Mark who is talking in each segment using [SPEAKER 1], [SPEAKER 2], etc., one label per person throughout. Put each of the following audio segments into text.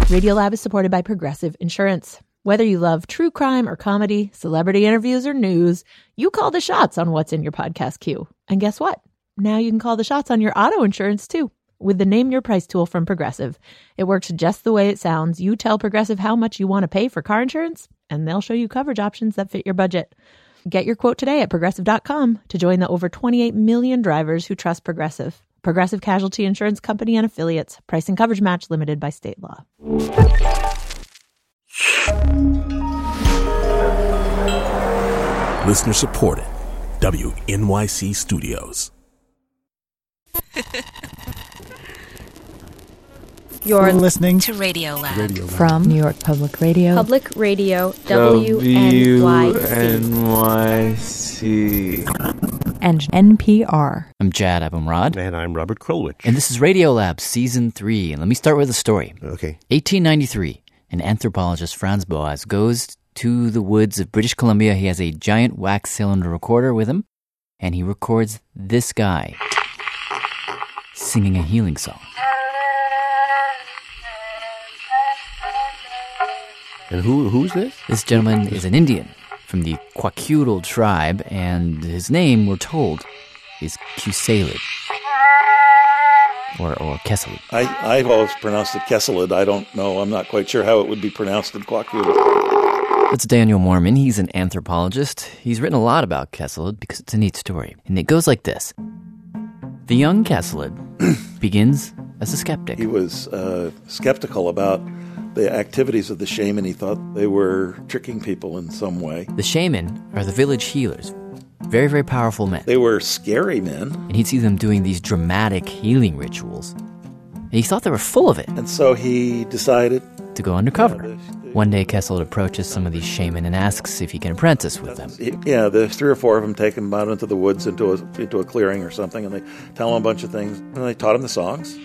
[SPEAKER 1] Radiolab is supported by Progressive Insurance. Whether you love true crime or comedy, celebrity interviews or news, you call the shots on what's in your podcast queue. And guess what? Now you can call the shots on your auto insurance too with the Name Your Price tool from Progressive. It works just the way it sounds. You tell Progressive how much you want to pay for car insurance, and they'll show you coverage options that fit your budget. Get your quote today at Progressive.com to join the over 28 million drivers who trust Progressive. Progressive Casualty Insurance Company and Affiliates. Price and coverage match limited by state law.
[SPEAKER 2] Listener supported. WNYC Studios.
[SPEAKER 3] You're listening
[SPEAKER 4] to Radiolab.
[SPEAKER 1] From New York Public Radio.
[SPEAKER 3] Public Radio, WNYC.
[SPEAKER 1] And NPR.
[SPEAKER 5] I'm Jad Abumrad.
[SPEAKER 6] And I'm Robert Krulwich.
[SPEAKER 5] And this is Radiolab Season 3. And let me start with a story.
[SPEAKER 6] Okay.
[SPEAKER 5] 1893, an anthropologist, Franz Boas, goes to the woods of British Columbia. He has a giant wax cylinder recorder with him, and he records this guy singing a healing song.
[SPEAKER 6] And who's this?
[SPEAKER 5] This gentleman is an Indian from the Kwakiutl tribe, and his name, we're told, is Cusalid. Or Kesselid.
[SPEAKER 7] I've always pronounced it Kesselid. I don't know. I'm not quite sure how it would be pronounced in Kwakiutl.
[SPEAKER 5] That's Daniel Mormon. He's an anthropologist. He's written a lot about Kesselid because it's a neat story. And it goes like this. The young Kesselid begins as a skeptic.
[SPEAKER 7] He was skeptical about the activities of the shaman. He thought they were tricking people in some way.
[SPEAKER 5] The shaman are the village healers. Very, very powerful men.
[SPEAKER 7] They were scary men.
[SPEAKER 5] And he'd see them doing these dramatic healing rituals. And he thought they were full of it.
[SPEAKER 7] And so he decided
[SPEAKER 5] to go undercover. One day, Kesselid approaches some of these shaman and asks if he can apprentice with them.
[SPEAKER 7] Yeah, there's 3 or 4 of them take him out into the woods, into a clearing or something, and they tell him a bunch of things. And they taught him the songs.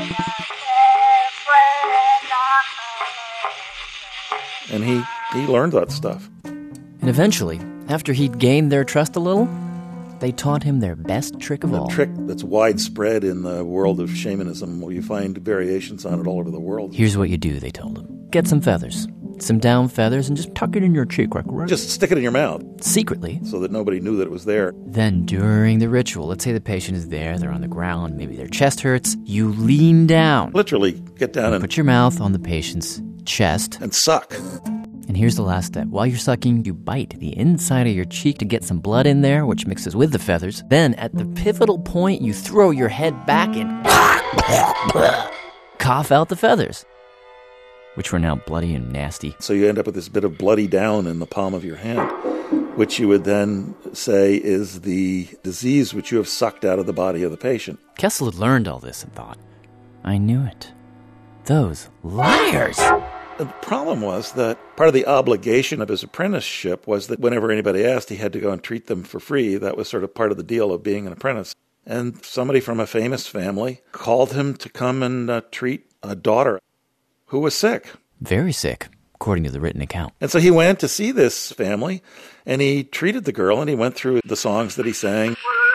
[SPEAKER 7] And he learned that stuff.
[SPEAKER 5] And eventually, after he'd gained their trust a little, they taught him their best trick of all.
[SPEAKER 7] A trick that's widespread in the world of shamanism, where you find variations on it all over the world.
[SPEAKER 5] Here's what you do, they told him. Get some feathers, some down feathers, and just tuck it in your cheek. Right?
[SPEAKER 7] Just stick it in your mouth.
[SPEAKER 5] Secretly.
[SPEAKER 7] So that nobody knew that it was there.
[SPEAKER 5] Then during the ritual, let's say the patient is there, they're on the ground, maybe their chest hurts, you lean down.
[SPEAKER 7] Literally, get down and
[SPEAKER 5] put your mouth on the patient's chest.
[SPEAKER 7] And suck.
[SPEAKER 5] And here's the last step. While you're sucking, you bite the inside of your cheek to get some blood in there, which mixes with the feathers. Then, at the pivotal point, you throw your head back and cough out the feathers, which were now bloody and nasty.
[SPEAKER 7] So you end up with this bit of bloody down in the palm of your hand, which you would then say is the disease which you have sucked out of the body of the patient.
[SPEAKER 5] Kessel had learned all this and thought, I knew it. Those liars!
[SPEAKER 7] The problem was that part of the obligation of his apprenticeship was that whenever anybody asked, he had to go and treat them for free. That was sort of part of the deal of being an apprentice. And somebody from a famous family called him to come and treat a daughter who was sick.
[SPEAKER 5] Very sick, according to the written account.
[SPEAKER 7] And so he went to see this family, and he treated the girl, and he went through the songs that he sang.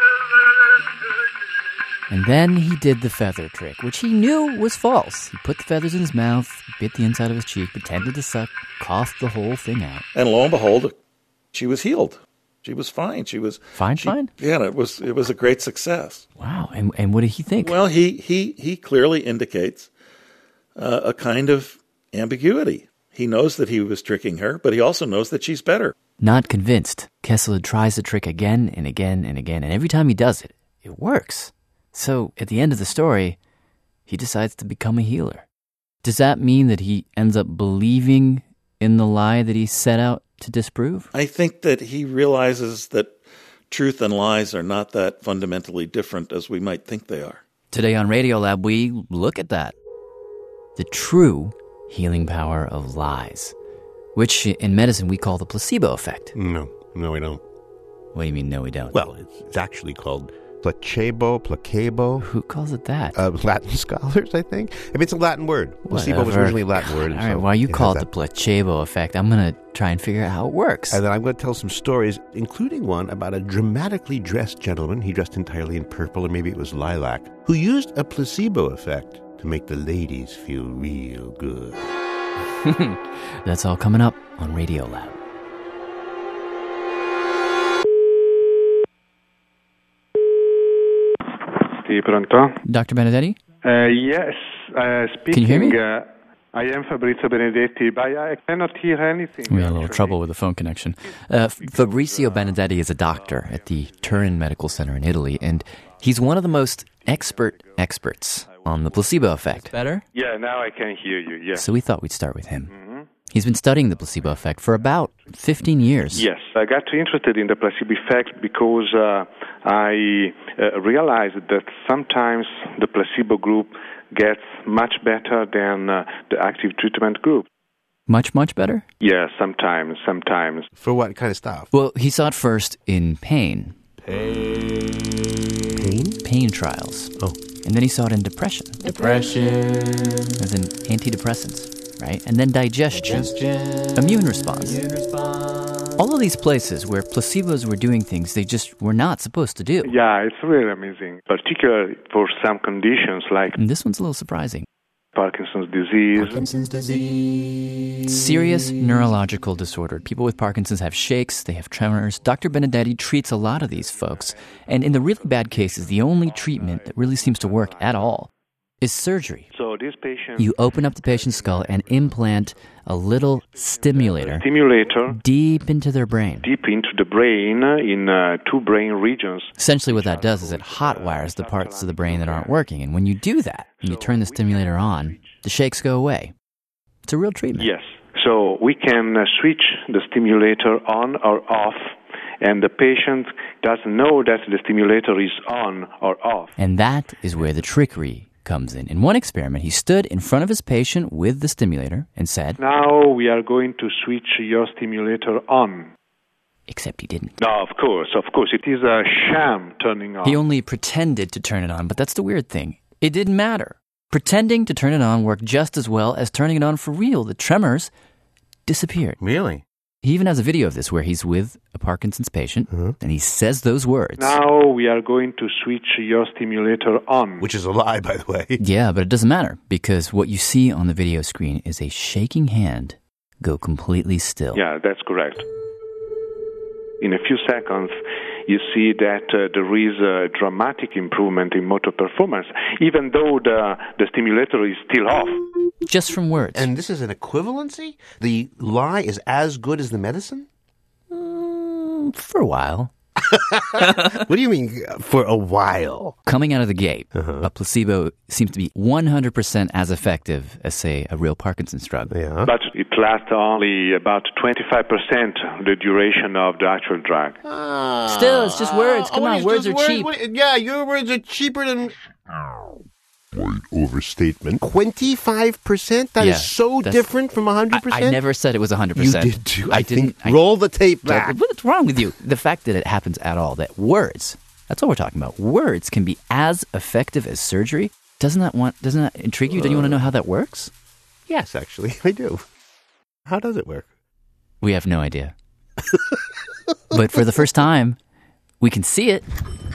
[SPEAKER 5] And then he did the feather trick, which he knew was false. He put the feathers in his mouth, bit the inside of his cheek, pretended to suck, coughed the whole thing out.
[SPEAKER 7] And lo and behold, she was healed. She was fine. She was
[SPEAKER 5] fine.
[SPEAKER 7] Yeah, it was a great success.
[SPEAKER 5] Wow. And what did he think?
[SPEAKER 7] Well, he clearly indicates a kind of ambiguity. He knows that he was tricking her, but he also knows that she's better.
[SPEAKER 5] Not convinced, Kessler tries the trick again and again and again, and every time he does it, it works. So, at the end of the story, he decides to become a healer. Does that mean that he ends up believing in the lie that he set out to disprove?
[SPEAKER 7] I think that he realizes that truth and lies are not that fundamentally different as we might think they are.
[SPEAKER 5] Today on Radiolab, we look at that. The true healing power of lies, which in medicine we call the placebo effect.
[SPEAKER 6] No, we don't.
[SPEAKER 5] What do you mean, no, we don't?
[SPEAKER 6] Well, it's actually called placebo.
[SPEAKER 5] Who calls it that?
[SPEAKER 6] Latin scholars, I think. I mean, it's a Latin word. Placebo was originally a Latin word.
[SPEAKER 5] All right, why you call it the placebo effect? I'm going to try and figure out how it works.
[SPEAKER 6] And then I'm going to tell some stories, including one about a dramatically dressed gentleman, he dressed entirely in purple, or maybe it was lilac, who used a placebo effect to make the ladies feel real good.
[SPEAKER 5] That's all coming up on Radio Lab.
[SPEAKER 4] Sì, pronto?
[SPEAKER 5] Dr. Benedetti?
[SPEAKER 4] Yes, speaking.
[SPEAKER 5] Can you hear me?
[SPEAKER 4] I am Fabrizio Benedetti, but I cannot hear anything.
[SPEAKER 5] We had a little trouble with the phone connection. Fabrizio Benedetti is a doctor at the Turin Medical Center in Italy, and he's one of the most experts on the placebo effect. Better?
[SPEAKER 4] Yeah, now I can hear you, yes.
[SPEAKER 5] So we thought we'd start with him. He's been studying the placebo effect for about 15 years.
[SPEAKER 4] Yes, I got interested in the placebo effect because I realized that sometimes the placebo group gets much better than the active treatment group.
[SPEAKER 5] Much better?
[SPEAKER 4] Yeah, sometimes.
[SPEAKER 6] For what kind of stuff?
[SPEAKER 5] Well, he saw it first in pain. Pain trials. Oh. And then he saw it in depression. As in antidepressants, right? And then digestion. Immune response. All of these places where placebos were doing things they just were not supposed to do.
[SPEAKER 4] Yeah, it's really amazing, particularly for some conditions like...
[SPEAKER 5] And this one's a little surprising.
[SPEAKER 4] Parkinson's disease.
[SPEAKER 5] Serious neurological disorder. People with Parkinson's have shakes, they have tremors. Dr. Benedetti treats a lot of these folks. And in the really bad cases, the only treatment that really seems to work at all is surgery.
[SPEAKER 4] So this patient...
[SPEAKER 5] You open up the patient's skull and implant a little stimulator deep into their brain.
[SPEAKER 4] Deep into the brain in two brain regions.
[SPEAKER 5] Essentially what that does is it hotwires the parts of the brain that aren't working. And when you do that, and you turn the stimulator on, the shakes go away. It's a real treatment.
[SPEAKER 4] Yes. So we can switch the stimulator on or off, and the patient doesn't know that the stimulator is on or off.
[SPEAKER 5] And that is where the trickery comes in. In one experiment, he stood in front of his patient with the stimulator and said,
[SPEAKER 4] "Now we are going to switch your stimulator on."
[SPEAKER 5] Except he didn't.
[SPEAKER 4] No, of course. It is a sham turning on.
[SPEAKER 5] He only pretended to turn it on, but that's the weird thing. It didn't matter. Pretending to turn it on worked just as well as turning it on for real. The tremors disappeared.
[SPEAKER 6] Really?
[SPEAKER 5] He even has a video of this where he's with a Parkinson's patient, and he says those words.
[SPEAKER 4] "Now we are going to switch your stimulator on."
[SPEAKER 6] Which is a lie, by the way.
[SPEAKER 5] Yeah, but it doesn't matter, because what you see on the video screen is a shaking hand go completely still.
[SPEAKER 4] Yeah, that's correct. In a few seconds, you see that there is a dramatic improvement in motor performance, even though the stimulator is still off.
[SPEAKER 5] Just from words.
[SPEAKER 6] And this is an equivalency? The lie is as good as the medicine?
[SPEAKER 5] For a while.
[SPEAKER 6] What do you mean, for a while?
[SPEAKER 5] Coming out of the gate, a placebo seems to be 100% as effective as, say, a real Parkinson's drug.
[SPEAKER 6] Yeah.
[SPEAKER 4] But it lasts only about 25% the duration of the actual drug.
[SPEAKER 5] Still, it's just words. Come on, words are cheap.
[SPEAKER 6] Yeah, your words are cheaper than... Slight overstatement. 25%? That is so different from 100%?
[SPEAKER 5] I never said it was 100%.
[SPEAKER 6] You did too.
[SPEAKER 5] I didn't.
[SPEAKER 6] Roll the tape back.
[SPEAKER 5] What's wrong with you? The fact that it happens at all, that words, that's what we're talking about. Words can be as effective as surgery. Doesn't that intrigue you? Don't you want to know how that works?
[SPEAKER 6] Yes, actually, I do. How does it work?
[SPEAKER 5] We have no idea. But for the first time, we can see it.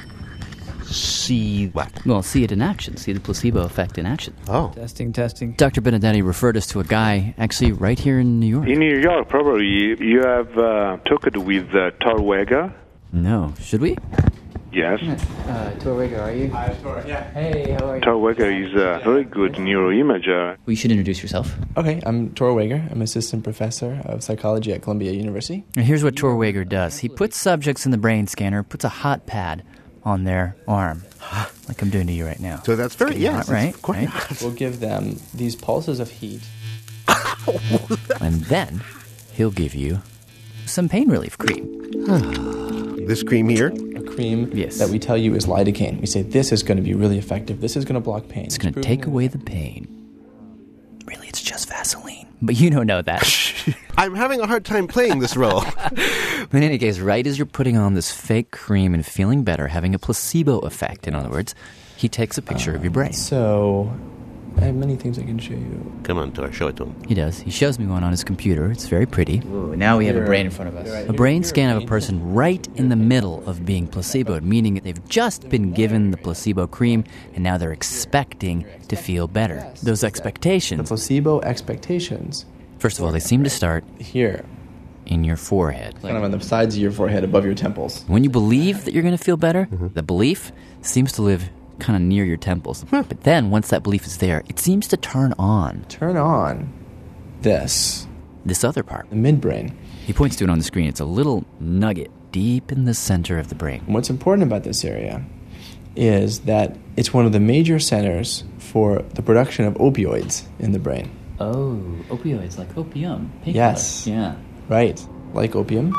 [SPEAKER 6] See what?
[SPEAKER 5] Well, see it in action. See the placebo effect in action.
[SPEAKER 6] Oh.
[SPEAKER 8] Testing.
[SPEAKER 5] Dr. Benedetti referred us to a guy actually right here in New York.
[SPEAKER 4] In New York, probably. You have talked with Tor Weger?
[SPEAKER 5] No. Should we?
[SPEAKER 4] Yes.
[SPEAKER 8] Tor Weger, are you? Hi, Tor. Yeah. Hey, how are you?
[SPEAKER 4] Tor Weger is a very good neuroimager.
[SPEAKER 5] Well, you should introduce yourself.
[SPEAKER 8] Okay, I'm Tor Weger. I'm assistant professor of psychology at Columbia University.
[SPEAKER 5] And here's what Tor Weger does. He puts subjects in the brain scanner, puts a hot pad on their arm, like I'm doing to you right now.
[SPEAKER 6] So that's very,
[SPEAKER 5] right?
[SPEAKER 6] Quite
[SPEAKER 5] right?
[SPEAKER 8] We'll give them these pulses of heat.
[SPEAKER 5] And then he'll give you some pain relief cream.
[SPEAKER 6] This cream here?
[SPEAKER 8] A cream
[SPEAKER 5] Yes.
[SPEAKER 8] that we tell you is lidocaine. We say, this is going to be really effective. This is going to block pain.
[SPEAKER 5] It's going to take away the pain. Really, it's just Vaseline. But you don't know that.
[SPEAKER 6] I'm having a hard time playing this role.
[SPEAKER 5] But in any case, right as you're putting on this fake cream and feeling better, having a placebo effect, in other words, he takes a picture of your brain.
[SPEAKER 8] So, I have many things I can show you.
[SPEAKER 6] Come on, Tor, show it to him.
[SPEAKER 5] He does. He shows me one on his computer. It's very pretty. Ooh, now we have a brain in front of us. A brain scan of a person right in the middle of being placeboed, meaning that they've just been given the placebo cream and now they're expecting to feel better. Those
[SPEAKER 8] The
[SPEAKER 5] expectations.
[SPEAKER 8] placebo expectations
[SPEAKER 5] First of all, they seem to start
[SPEAKER 8] here,
[SPEAKER 5] in your forehead.
[SPEAKER 8] kind of on the sides of your forehead, above your temples.
[SPEAKER 5] When you believe that you're going to feel better, the belief seems to live kind of near your temples. But then, once that belief is there, it seems to turn on
[SPEAKER 8] Turn on this
[SPEAKER 5] other part.
[SPEAKER 8] the midbrain.
[SPEAKER 5] He points to it on the screen. It's a little nugget deep in the center of the brain.
[SPEAKER 8] And what's important about this area is that it's one of the major centers for the production of opioids in the brain.
[SPEAKER 5] Oh, opioids, like opium.
[SPEAKER 8] Yes.
[SPEAKER 5] Yeah.
[SPEAKER 8] Right. Like opium.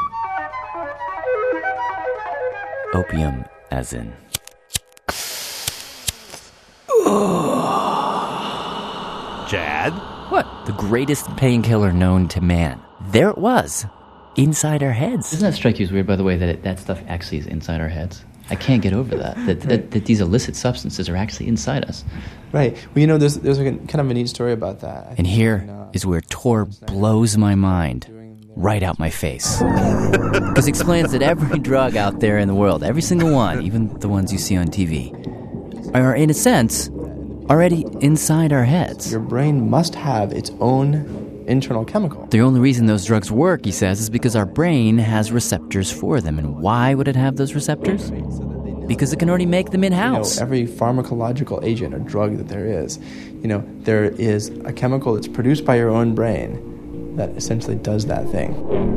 [SPEAKER 5] Opium, as in.
[SPEAKER 6] Chad?
[SPEAKER 5] What? The greatest painkiller known to man. There it was, inside our heads. Doesn't that strike you as weird, by the way, that that stuff actually is inside our heads? I can't get over that. That these illicit substances are actually inside us.
[SPEAKER 8] Right. Well, there's a kind of a neat story about that.
[SPEAKER 5] And here is where Tor blows my mind right out my face. Because he explains that every drug out there in the world, every single one, even the ones you see on TV, are, in a sense, already inside our heads.
[SPEAKER 8] Your brain must have its own internal chemical.
[SPEAKER 5] The only reason those drugs work, he says, is because our brain has receptors for them. And why would it have those receptors? Because it can already make them in-house.
[SPEAKER 8] Every pharmacological agent or drug that there is, there is a chemical that's produced by your own brain that essentially does that thing.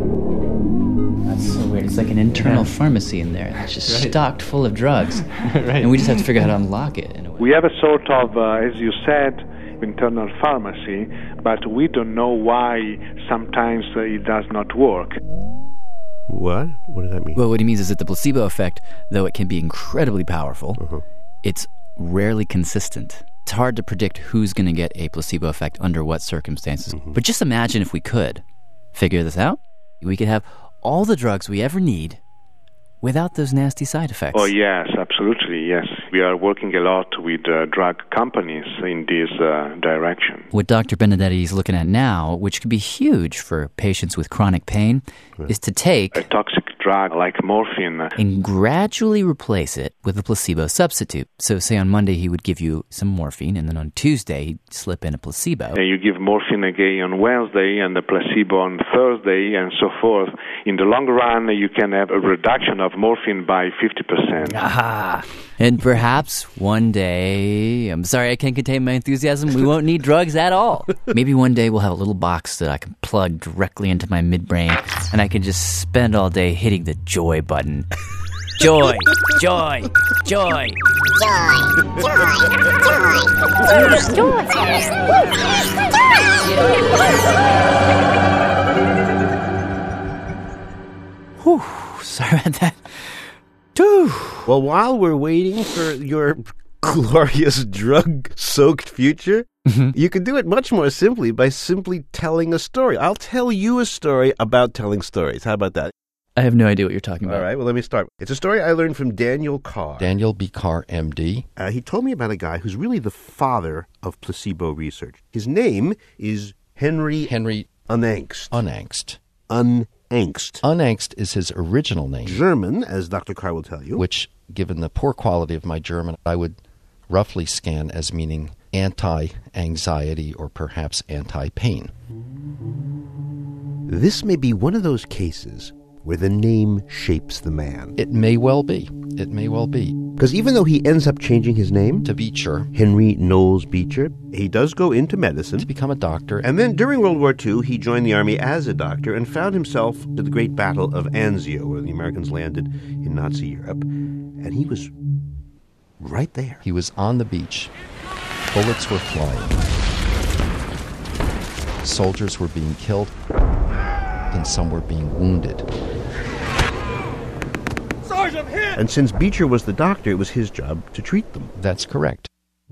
[SPEAKER 5] That's so weird. It's like an internal pharmacy in there. It's just stocked full of drugs.
[SPEAKER 8] Right.
[SPEAKER 5] And we just have to figure out how to unlock it in a way.
[SPEAKER 4] We have a sort of, as you said, internal pharmacy, but we don't know why sometimes it does not work.
[SPEAKER 6] What? What does that mean?
[SPEAKER 5] Well, what he means is that the placebo effect, though it can be incredibly powerful, it's rarely consistent. It's hard to predict who's going to get a placebo effect under what circumstances. But just imagine if we could figure this out. We could have all the drugs we ever need without those nasty side effects.
[SPEAKER 4] Oh, yes, absolutely, yes. We are working a lot with drug companies in this direction.
[SPEAKER 5] What Dr. Benedetti is looking at now, which could be huge for patients with chronic pain, is to take
[SPEAKER 4] a toxic drug like morphine
[SPEAKER 5] and gradually replace it with a placebo substitute. So say on Monday he would give you some morphine, and then on Tuesday he'd slip in a placebo.
[SPEAKER 4] You give morphine again on Wednesday and the placebo on Thursday and so forth. In the long run, you can have a reduction of morphine by 50%.
[SPEAKER 5] Aha! And perhaps one day, I'm sorry I can't contain my enthusiasm, we won't need drugs at all. Maybe one day we'll have a little box that I can plug directly into my midbrain, and I can just spend all day hitting the joy button. Joy! Joy! Joy! Whew, sorry about that.
[SPEAKER 6] Well, while we're waiting for your glorious drug-soaked future, you can do it much more simply by simply telling a story. I'll tell you a story about telling stories. How about that?
[SPEAKER 5] I have no idea what you're talking about.
[SPEAKER 6] All right, well, let me start. It's a story I learned from Daniel Carr.
[SPEAKER 9] Daniel B. Carr, M.D.
[SPEAKER 6] He told me about a guy who's really the father of placebo research. His name is Henry Unangst.
[SPEAKER 9] Unangst.
[SPEAKER 6] Unangst.
[SPEAKER 9] Unangst is his original name.
[SPEAKER 6] German, as Dr. Carr will tell you.
[SPEAKER 9] Which, given the poor quality of my German, I would roughly scan as meaning anti-anxiety or perhaps anti-pain.
[SPEAKER 6] This may be one of those cases where the name shapes the man.
[SPEAKER 9] It may well be. It may well be.
[SPEAKER 6] Because even though he ends up changing his name
[SPEAKER 9] to Beecher,
[SPEAKER 6] Henry Knowles Beecher, he does go into medicine.
[SPEAKER 9] To become a doctor.
[SPEAKER 6] And then during World War II, he joined the army as a doctor and found himself to the Great Battle of Anzio, where the Americans landed in Nazi Europe. And he was right there.
[SPEAKER 9] He was on the beach. Bullets were flying. Soldiers were being killed, and some were being wounded.
[SPEAKER 6] Sergeant, hit! And since Beecher was the doctor, it was his job to treat them.
[SPEAKER 9] That's correct.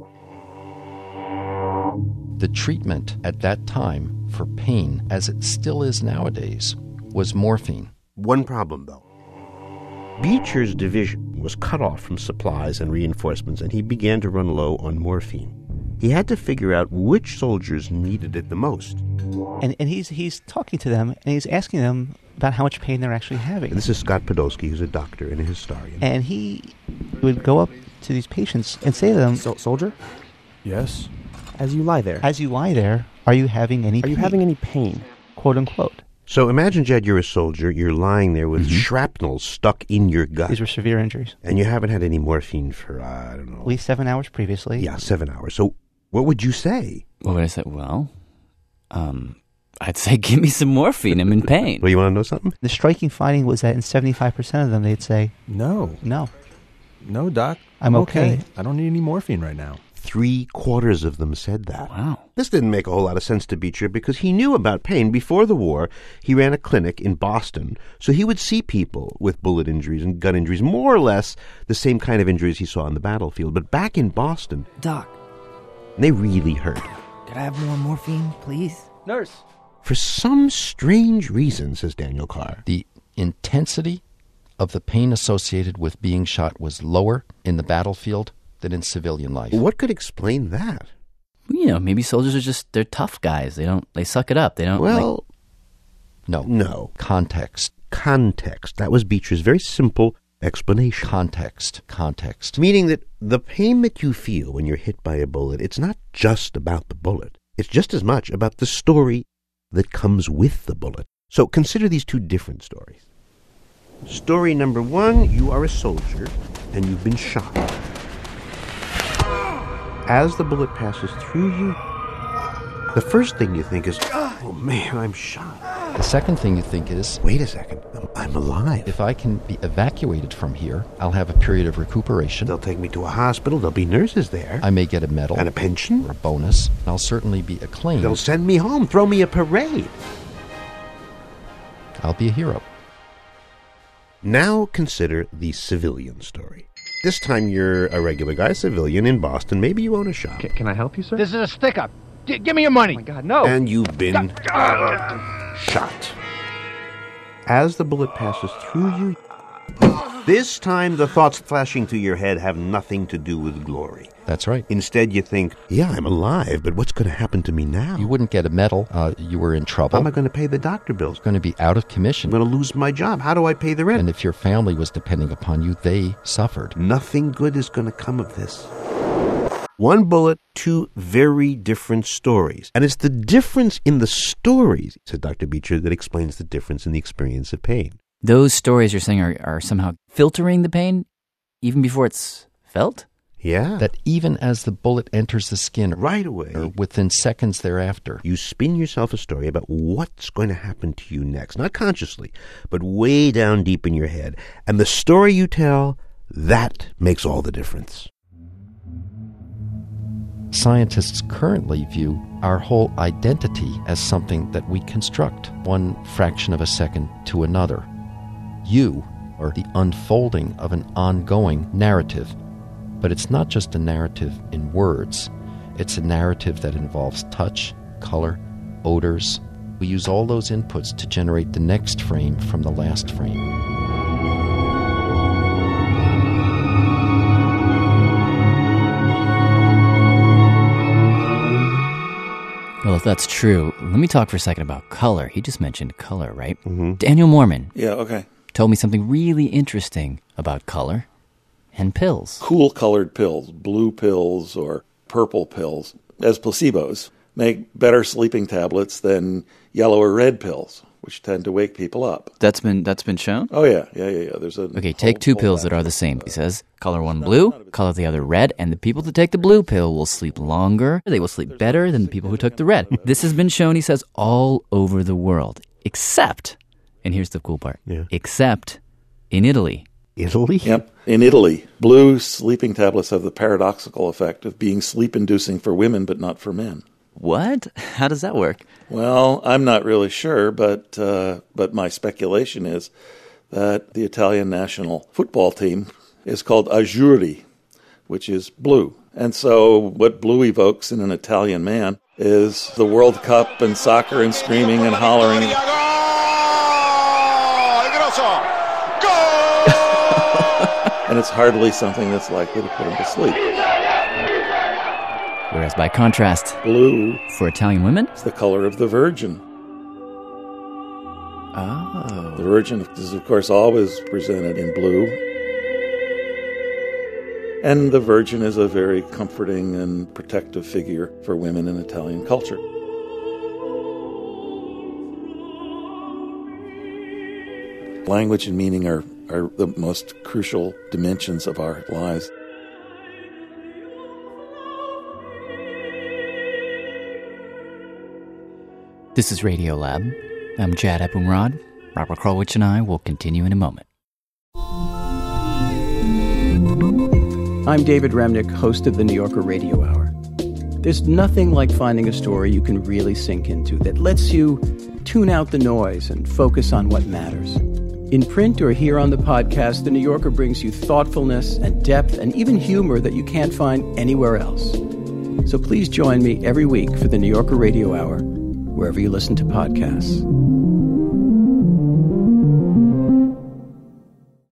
[SPEAKER 9] The treatment at that time for pain, as it still is nowadays, was morphine.
[SPEAKER 6] One problem, though. Beecher's division was cut off from supplies and reinforcements, and he began to run low on morphine. He had to figure out which soldiers needed it the most.
[SPEAKER 10] And he's talking to them, and he's asking them about how much pain they're actually having.
[SPEAKER 6] And this is Scott Podolsky, who's a doctor and a historian.
[SPEAKER 10] And he would go up to these patients and say to them,
[SPEAKER 11] Soldier? Yes? As you lie there.
[SPEAKER 10] As you lie there, Are you having any
[SPEAKER 11] Are you having any pain?
[SPEAKER 10] Quote unquote.
[SPEAKER 6] So imagine, Jed, you're a soldier. You're lying there with shrapnel stuck in your gut.
[SPEAKER 10] These were severe injuries.
[SPEAKER 6] And you haven't had any morphine for, I don't know.
[SPEAKER 10] At least 7 hours previously.
[SPEAKER 6] Yeah, 7 hours. So what would you say?
[SPEAKER 5] What would I say? Well, I'd say give me some morphine. I'm in pain.
[SPEAKER 6] Well, you want to know something?
[SPEAKER 10] The striking finding was that in 75% of them, they'd say,
[SPEAKER 12] No, Doc.
[SPEAKER 10] I'm okay.
[SPEAKER 12] I don't need any morphine right now.
[SPEAKER 6] 3/4 of them said that.
[SPEAKER 5] Wow.
[SPEAKER 6] This didn't make a whole lot of sense to Beecher because he knew about pain. Before the war, he ran a clinic in Boston, so he would see people with bullet injuries and gun injuries, more or less the same kind of injuries he saw on the battlefield. But back in Boston,
[SPEAKER 13] Doc,
[SPEAKER 6] they really hurt.
[SPEAKER 13] could I have more morphine, please?
[SPEAKER 11] Nurse.
[SPEAKER 6] For some strange reason, says Daniel Carr.
[SPEAKER 9] The intensity of the pain associated with being shot was lower in the battlefield than in civilian life.
[SPEAKER 6] What could explain that?
[SPEAKER 5] You know, maybe soldiers are they're tough guys. They suck it up. They don't,
[SPEAKER 6] Well,
[SPEAKER 9] No. Context.
[SPEAKER 6] That was Beecher's very simple explanation.
[SPEAKER 9] Context.
[SPEAKER 6] Meaning that the pain that you feel when you're hit by a bullet, it's not just about the bullet. It's just as much about the story that comes with the bullet. So consider these two different stories. Story number 1, you are a soldier and you've been shot. As the bullet passes through you, the first thing you think is, oh man, I'm shot.
[SPEAKER 9] The second thing you think is,
[SPEAKER 6] wait a second, I'm alive.
[SPEAKER 9] If I can be evacuated from here, I'll have a period of recuperation.
[SPEAKER 6] They'll take me to a hospital. There'll be nurses there.
[SPEAKER 9] I may get a medal.
[SPEAKER 6] And a pension.
[SPEAKER 9] Or a bonus. I'll certainly be acclaimed.
[SPEAKER 6] They'll send me home, throw me a parade.
[SPEAKER 9] I'll be a hero.
[SPEAKER 6] Now consider the civilian story. This time you're a regular guy, civilian in Boston. Maybe you own a shop.
[SPEAKER 11] Can I help you, sir?
[SPEAKER 14] This is a stick-up. Give me your money.
[SPEAKER 11] Oh, my God, no.
[SPEAKER 6] And you've been shot. As the bullet passes through you, this time the thoughts flashing through your head have nothing to do with glory.
[SPEAKER 9] That's right.
[SPEAKER 6] Instead, you think, yeah, I'm alive, but what's going to happen to me now?
[SPEAKER 9] You wouldn't get a medal. You were in trouble.
[SPEAKER 6] How am I going to pay the doctor bills?
[SPEAKER 9] Going to be out of commission.
[SPEAKER 6] I'm going to lose my job. How do I pay the rent?
[SPEAKER 9] And if your family was depending upon you, they suffered.
[SPEAKER 6] Nothing good is going to come of this. One bullet, two very different stories. And it's the difference in the stories, said Dr. Beecher, that explains the difference in the experience of pain.
[SPEAKER 5] Those stories you're saying are somehow filtering the pain even before it's felt?
[SPEAKER 6] Yeah.
[SPEAKER 9] That even as the bullet enters the skin,
[SPEAKER 6] right away,
[SPEAKER 9] or within seconds thereafter,
[SPEAKER 6] you spin yourself a story about what's going to happen to you next. Not consciously, but way down deep in your head. And the story you tell, that makes all the difference.
[SPEAKER 9] Scientists currently view our whole identity as something that we construct one fraction of a second to another. You are the unfolding of an ongoing narrative. But it's not just a narrative in words. It's a narrative that involves touch, color, odors. We use all those inputs to generate the next frame from the last frame.
[SPEAKER 5] Well, if that's true, let me talk for a second about color. He just mentioned color, right?
[SPEAKER 6] Mm-hmm.
[SPEAKER 5] Daniel Moorman.
[SPEAKER 7] Yeah, okay.
[SPEAKER 5] Told me something really interesting about color and pills.
[SPEAKER 7] Cool-colored pills, blue pills or purple pills, as placebos, make better sleeping tablets than yellow or red pills, which tend to wake people up.
[SPEAKER 5] That's been shown?
[SPEAKER 7] Oh, yeah. There's a
[SPEAKER 5] okay, take two pills that are the same. He says, color one blue, color the other red, and the people that take the blue pill will sleep longer. They will sleep better than the people who took the red. This has been shown, he says, all over the world, except, and here's the cool part, except in Italy.
[SPEAKER 6] Italy?
[SPEAKER 7] Yep. In Italy, blue sleeping tablets have the paradoxical effect of being sleep-inducing for women but not for men.
[SPEAKER 5] What? How does that work?
[SPEAKER 7] Well, I'm not really sure, but my speculation is that the Italian national football team is called Azzurri, which is blue. And so what blue evokes in an Italian man is the World Cup and soccer and screaming and hollering. And it's hardly something that's likely to put him to sleep.
[SPEAKER 5] Whereas by contrast,
[SPEAKER 7] blue
[SPEAKER 5] for Italian women
[SPEAKER 7] is the color of the Virgin.
[SPEAKER 5] Oh.
[SPEAKER 7] The Virgin is, of course, always presented in blue. And the Virgin is a very comforting and protective figure for women in Italian culture. Language and meaning are the most crucial dimensions of our lives.
[SPEAKER 5] This is Radiolab. I'm Jad Abumrad. Robert Krulwich and I will continue in a moment.
[SPEAKER 11] I'm David Remnick, host of the New Yorker Radio Hour. There's nothing like finding a story you can really sink into that lets you tune out the noise and focus on what matters. In print or here on the podcast, The New Yorker brings you thoughtfulness and depth and even humor that you can't find anywhere else. So please join me every week for the New Yorker Radio Hour, wherever you listen to podcasts.